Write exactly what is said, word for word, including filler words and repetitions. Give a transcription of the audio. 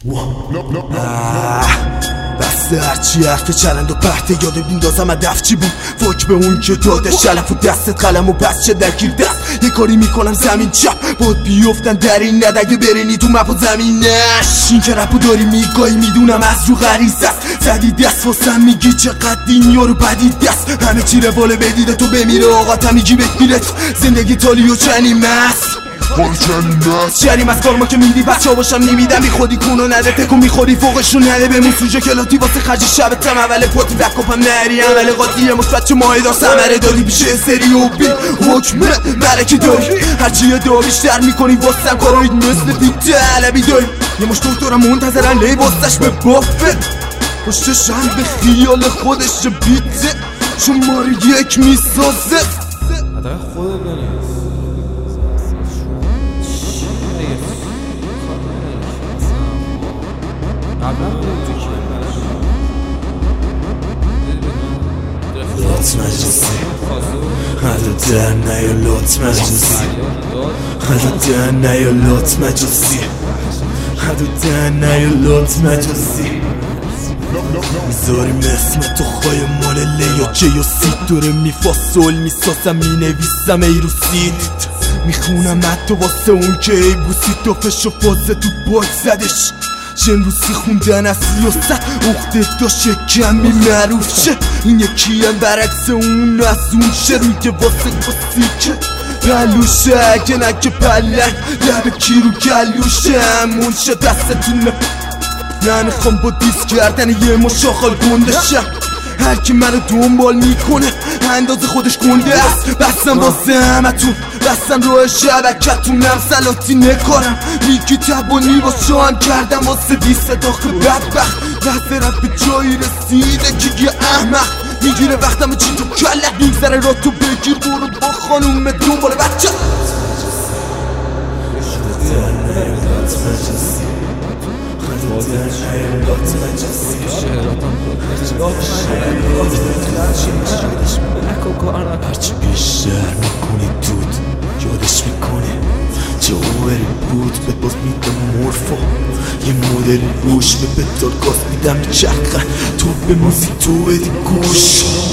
بسته هرچی حرف چلند و پرته یاد بیندازم هدف چی بود فوک به اون که داده شلف و دستت قلم و پس چه درگیر دست یه کاری میکنم زمین چپ بود بیفتن در این ندگه برینی تو مپ و زمینش این که رپو داری میگایی میدونم از رو غریزه است زدی دست واسم میگی چقدر این یارو بدی دست همه چی رواله بدیده تو بمیره آقا تا میگی بگیرت زندگی تالی و چنی مست شریم از کارما که میدی بچه ها باشم نمیدم بی خودی کونو نده تکو میخوری فوقشون نده بمون سوژه کلاتی واسه خرج شبتم اول پوتی بکاپم نری عمل قاطیه مثبت چه ماهی ثمره داری بیشه سری و بی حکمه برکی داری هرچی یه دعا بیشتر میکنی واسم کارایید مثل بیت علبی داری یه مش دکترم منتظرن لیباستش به بافه پشتش هم به خیال خودش بیته شماره یک میسازه حداقل خودت بنویس لط مجلسی حدو در نیا لط مجلسی حدو در نیا لط مجلسی حدو در نیا لط مجلسی میذاریم اسم تو خواهی مال لیا جی و سید دوره میفاسول میسازم مینویسم ای رو سید میخونم حتی واسه اون که ای بوسی تو فش و فازه تو باک زدش جنروسی خوندن اصلی و سد اخته تا شکمی معروف شه این یکی هم برعکس اون از اون شه روی که واسه کسی که پلوشه اگه نگه پلنگ لب کی رو گلوشه همون شه دستتونه نمیخوام با دیس کردن یه مشاخال گنده شم هر کی منو دنبال میکنه اندازه خودش گنده است بستم واسه همتون بستم روی شبکتونم سلاتی نکارم میگی تبانی واسه هم کردم واسه دیست داخل بدبخت واسه رب به جایی رسیده که یه احمق میگیره وقتم چی تو کلت میگذره را تو بگیر برو با خانوم دنبال بچه هرچی بیشتر میکنی دود یادش میکنه جوهری بود به باز میدم مورفا یه مدل روش به پتال گاز میدم چرخن تو به موزی تو بدی گوش